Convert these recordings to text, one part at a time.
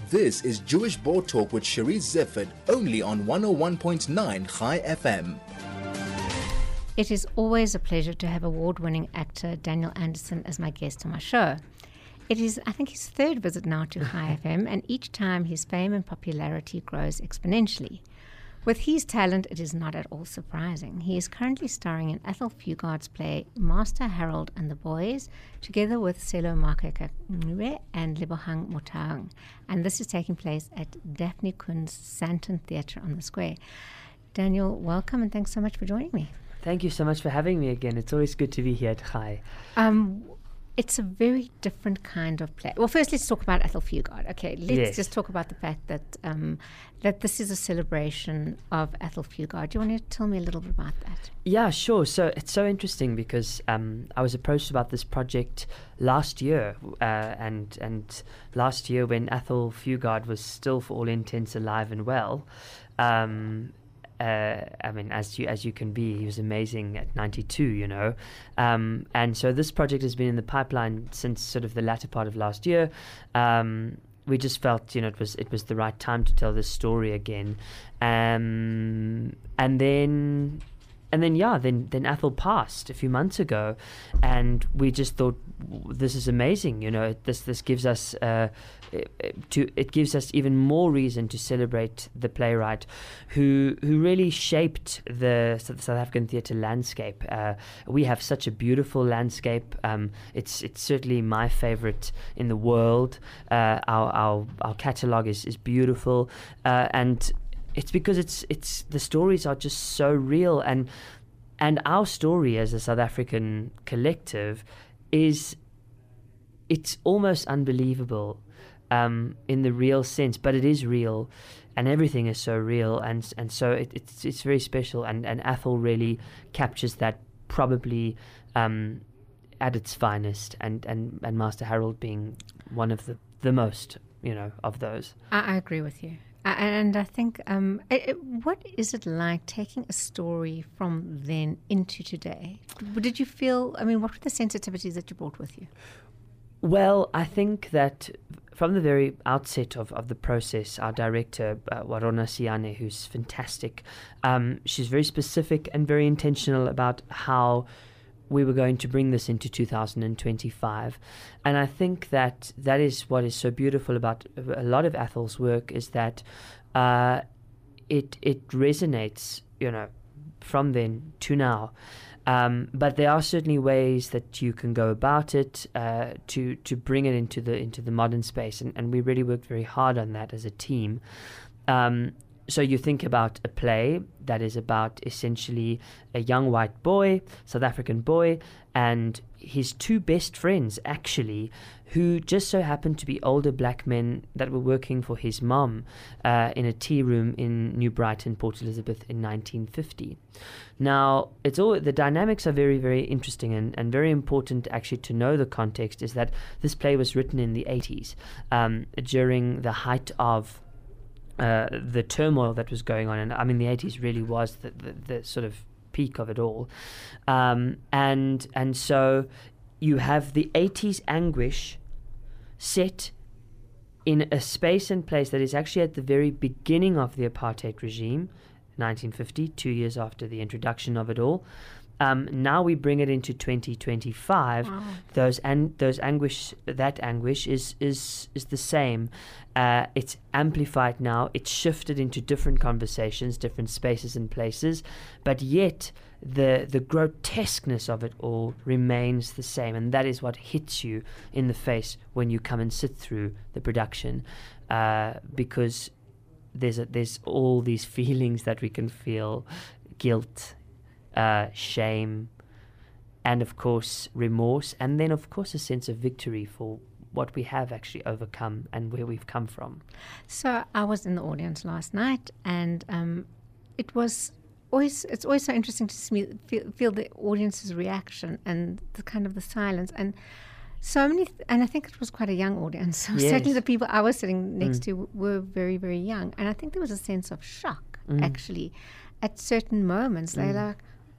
This is Jewish Board Talk with Cherise Zifford, only on 101.9 Chai FM. It is always a pleasure to have award-winning actor Daniel Anderson as my guest on my show. It is, I think, his third visit now to Chai FM, and each time his fame and popularity grows exponentially. With his talent, it is not at all surprising. He is currently starring in Athol Fugard's play Master Harold and the Boys, together with Selo Makakangwe and Lebohang Motang. And this is taking place at Daphne Kun's Santon Theatre on the Square. Daniel, welcome, and thanks so much for joining me. Thank you so much for having me again. It's always good to be here at Chai. It's a very different kind of play. Well, first let's talk about Athol Fugard. Okay, let's just talk about the fact that that this is a celebration of Athol Fugard. Do you want to tell me a little bit about that? Yeah, sure. So it's so interesting because I was approached about this project last year, and last year when Athol Fugard was still, for all intents, alive and well. I mean, as you can be, he was amazing at 92, you know. And so this project has been in the pipeline since sort of the latter part of last year. We just felt, you know, it was the right time to tell this story again. And then Athol passed a few months ago, and we just thought, this is amazing, you know. This gives us it gives us even more reason to celebrate the playwright who really shaped the South African theatre landscape. We have such a beautiful landscape. It's certainly my favorite in the world. Our catalogue is beautiful, and it's because it's the stories are just so real, and our story as a South African collective it's almost unbelievable in the real sense, but it is real, and everything is so real, and so it's very special, and Athol really captures that probably at its finest, and Master Harold being one of the most, you know, of those. I agree with you. And I think, what is it like taking a story from then into today? Did you feel, I mean, what were the sensitivities that you brought with you? Well, I think that from the very outset of the process, our director, Warona Siane, who's fantastic, she's very specific and very intentional about how we were going to bring this into 2025. And I think that is what is so beautiful about a lot of Athol's work, is that it resonates, you know, from then to now. But there are certainly ways that you can go about it to bring it into the modern space, and we really worked very hard on that as a team. So you think about a play that is about essentially a young white boy, South African boy, and his two best friends, actually, who just so happened to be older black men that were working for his mom in a tea room in New Brighton, Port Elizabeth in 1950. Now, the dynamics are very, very interesting, and very important actually to know the context is that this play was written in the 80s, during the height of the turmoil that was going on. And I mean, the 80s really was the sort of peak of it all. And so you have the 80s anguish set in a space and place that is actually at the very beginning of the apartheid regime, 1950, 2 years after the introduction of it all. Now we bring it into 2025. Wow. That anguish is the same. It's amplified now. It's shifted into different conversations, different spaces and places, but yet the grotesqueness of it all remains the same, and that is what hits you in the face when you come and sit through the production, because there's all these feelings that we can feel: guilt, shame, and of course remorse, and then of course a sense of victory for what we have actually overcome and where we've come from. So I was in the audience last night, and it's always so interesting to see feel the audience's reaction and the kind of the silence, and so many and I think it was quite a young audience. So yes. Certainly the people I was sitting next to were very, very young, and I think there was a sense of shock actually at certain moments. They're like,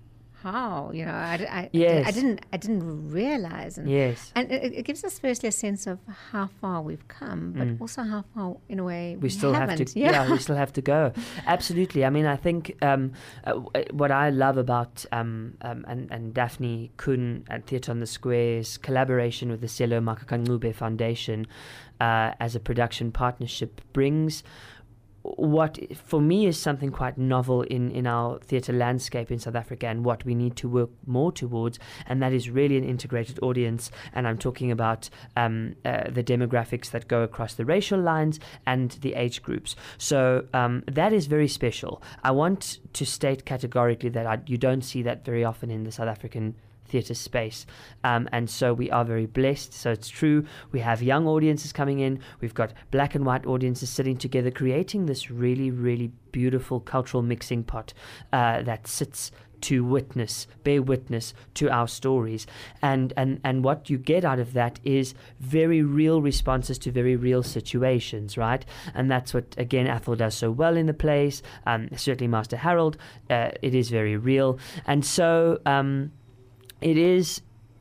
how, I Yes. I didn't realize. And, Yes. and it gives us firstly a sense of how far we've come, but also how far, in a way, we still have haven't. to. Yeah, we still have to go. Absolutely. I mean, I think what I love about and Daphne Kun at Theatre on the Square's collaboration with the Selo Makakangube Foundation as a production partnership brings what for me is something quite novel in our theatre landscape in South Africa, and what we need to work more towards, and that is really an integrated audience. And I'm talking about the demographics that go across the racial lines and the age groups. So that is very special. I want to state categorically that you don't see that very often in the South African theatre space, and so we are very blessed. So it's true, we have young audiences coming in, we've got black and white audiences sitting together, creating this really, really beautiful cultural mixing pot that sits to bear witness to our stories, and what you get out of that is very real responses to very real situations, right? And that's what, again, Athol does so well in the plays, certainly Master Harold. It is very real, and so It is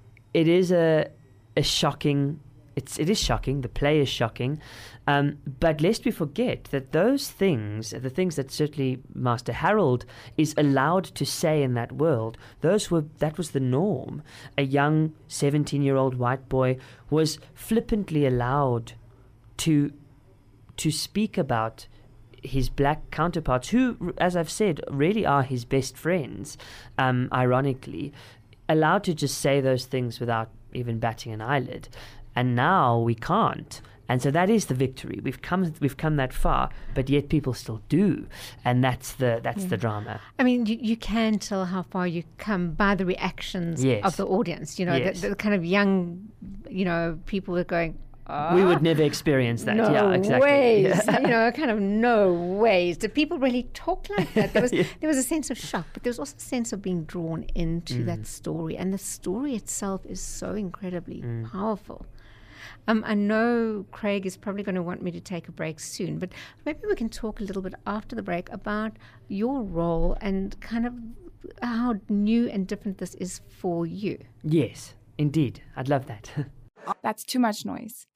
a shocking. It is shocking. The play is shocking, but lest we forget that those things, the things that certainly Master Harold is allowed to say in that world, that was the norm. A young 17-year-old white boy was flippantly allowed to speak about his black counterparts, who, as I've said, really are his best friends, ironically, allowed to just say those things without even batting an eyelid. And now we can't. And so that is the victory. We've come that far, but yet people still do, and that's the drama. I mean, you can tell how far you come by the reactions of the audience. Yes. The kind of young, people are going, we would never experience that. No yeah, exactly. ways. Kind of no ways. Did people really talk like that? There was a sense of shock, but there was also a sense of being drawn into that story. And the story itself is so incredibly powerful. I know Craig is probably going to want me to take a break soon, but maybe we can talk a little bit after the break about your role and kind of how new and different this is for you. Yes, indeed. I'd love that. That's too much noise.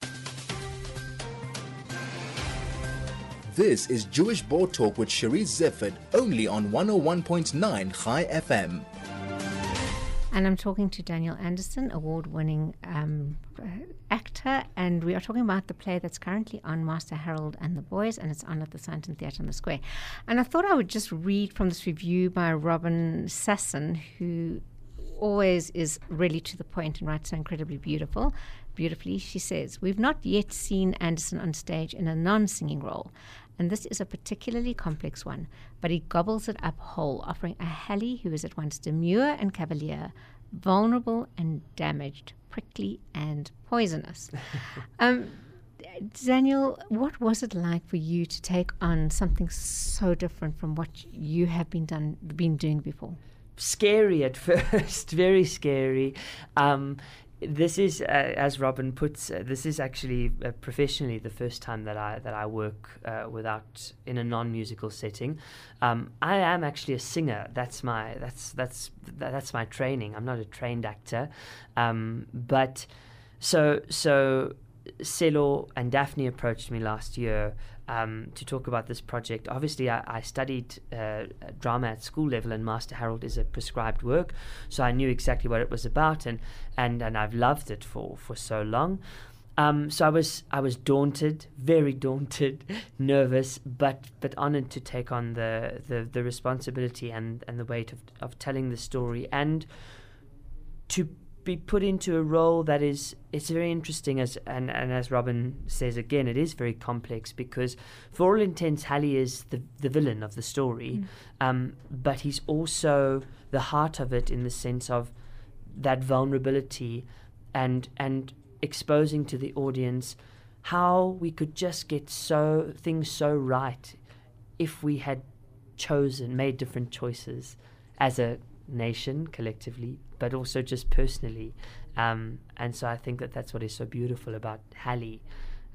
This is Jewish Board Talk with Cherise Zifford, only on 101.9 High FM. And I'm talking to Daniel Anderson, award-winning actor, and we are talking about the play that's currently on, Master Harold and the Boys, and it's on at the Sandton Theatre on the Square. And I thought I would just read from this review by Robin Sasson, who always is really to the point and writes so incredibly beautifully. She says, "We've not yet seen Anderson on stage in a non-singing role, and this is a particularly complex one, but he gobbles it up whole, offering a Hallie who is at once demure and cavalier, vulnerable and damaged, prickly and poisonous." Daniel, what was it like for you to take on something so different from what you have been doing before? Scary at first, very scary. This is, as Robin puts, this is actually professionally the first time that I work in a non-musical setting. I am actually a singer. That's my training. I'm not a trained actor, but so Selo and Daphne approached me last year to talk about this project. Obviously, I studied drama at school level, and Master Harold is a prescribed work, so I knew exactly what it was about, and I've loved it for so long. So I was daunted, very daunted, nervous, but honoured to take on the responsibility and the weight of telling the story, and to be put into a role that it's very interesting, as Robin says again, it is very complex, because for all intents Hallie is the villain of the story, but he's also the heart of it, in the sense of that vulnerability and exposing to the audience how we could just get things so right if we had made different choices as a nation collectively, but also just personally, and so I think that's what is so beautiful about Hallie,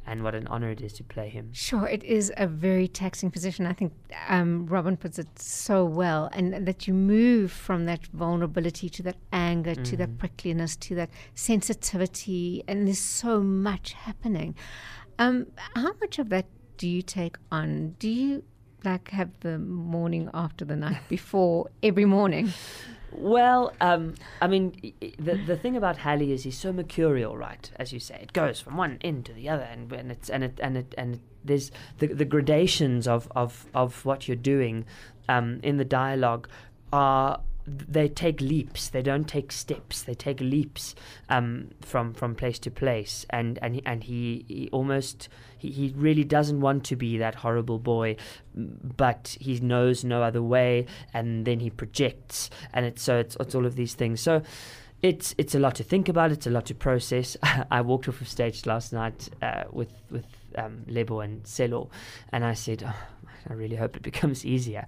and what an honor it is to play him. Sure, it is a very taxing position. I think Robin puts it so well, and that you move from that vulnerability to that anger, to that prickliness, to that sensitivity, and there's so much happening. How much of that do you take on? Do you have the morning after the night before every morning? Well, I mean, the thing about Hallie is he's so mercurial, right? As you say, it goes from one end to the other, and there's the gradations of what you're doing in the dialogue are. They take leaps. They don't take steps. They take leaps from place to place, and he almost he really doesn't want to be that horrible boy, but he knows no other way, and then he projects, and it's all of these things. So it's a lot to think about. It's a lot to process. I walked off of stage last night with Lebo and Selo, and I said, oh, I really hope it becomes easier.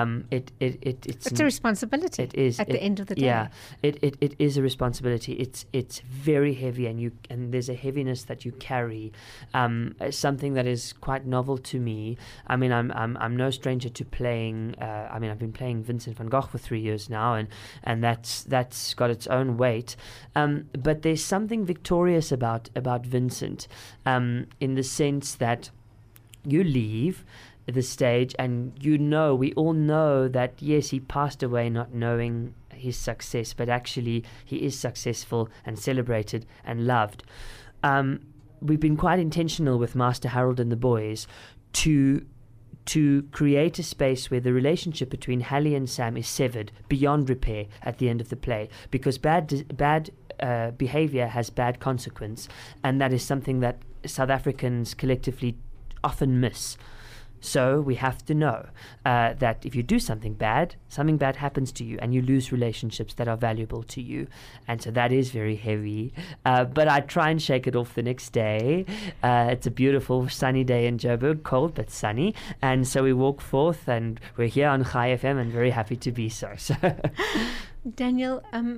It's a responsibility. It is at the end of the day. Yeah, it is a responsibility. It's very heavy, and there's a heaviness that you carry. Something that is quite novel to me. I mean, I'm no stranger to playing. I've been playing Vincent van Gogh for 3 years now, and that's got its own weight. But there's something victorious about Vincent, in the sense that you leave the stage and we all know that yes, he passed away not knowing his success, but actually he is successful and celebrated and loved. We've been quite intentional with Master Harold and the boys to create a space where the relationship between Hallie and Sam is severed beyond repair at the end of the play, because bad behavior has bad consequence, and that is something that South Africans collectively often miss. So we have to know that if you do something bad happens to you, and you lose relationships that are valuable to you. And so that is very heavy. But I try and shake it off the next day. It's a beautiful sunny day in Joburg, cold but sunny. And so we walk forth, and we're here on Chai FM, and very happy to be so. Daniel,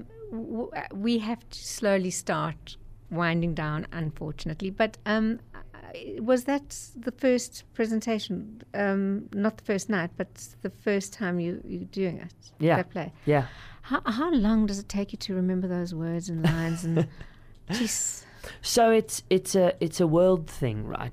we have to slowly start winding down, unfortunately. But was that the first presentation? Not the first night, but the first time you're doing it? Yeah. That play? Yeah. How long does it take you to remember those words and lines? And geez. So it's a world thing, right?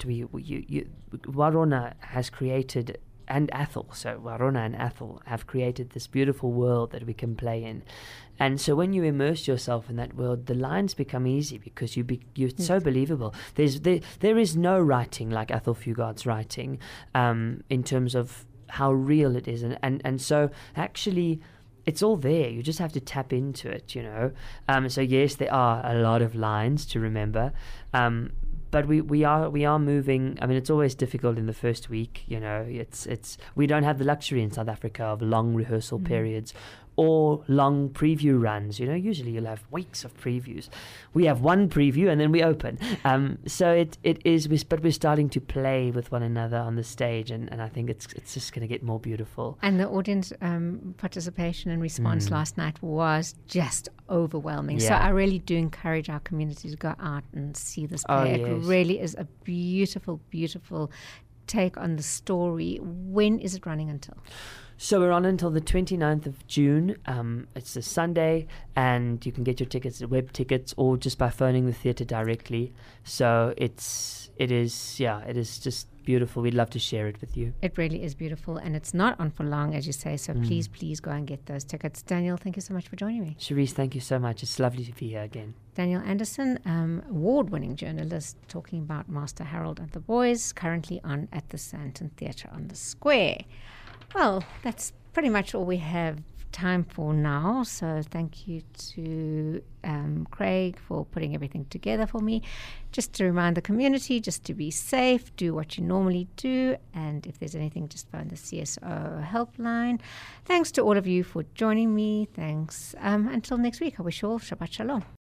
Warona has created, and Athol. So Warona and Athol have created this beautiful world that we can play in. And so when you immerse yourself in that world, the lines become easy because you're so believable. There is no writing like Athol Fugard's writing in terms of how real it is. And so actually it's all there. You just have to tap into it, So yes, there are a lot of lines to remember. But we are moving. I mean, it's always difficult in the first week. It's we don't have the luxury in South Africa of long rehearsal periods or long preview runs. Usually you'll have weeks of previews. We have one preview and then we open. So it is. But we're starting to play with one another on the stage, and I think it's just going to get more beautiful. And the audience participation and response last night was just overwhelming. Yeah. So I really do encourage our community to go out and see this play. Oh, yes. It really is a beautiful, beautiful take on the story. When is it running until? So we're on until the 29th of June. It's a Sunday, and you can get your tickets at Web Tickets or just by phoning the theatre directly. So it is just beautiful. We'd love to share it with you. It really is beautiful, and it's not on for long, as you say. So please go and get those tickets. Daniel, thank you so much for joining me. Cherise, thank you so much. It's lovely to be here again. Daniel Anderson, award-winning journalist, talking about Master Harold and the Boys, currently on at the Sandton Theatre on the Square. Well, that's pretty much all we have time for now. So thank you to Craig for putting everything together for me. Just to remind the community, just to be safe, do what you normally do. And if there's anything, just phone the CSO helpline. Thanks to all of you for joining me. Thanks. Until next week, I wish you all Shabbat Shalom.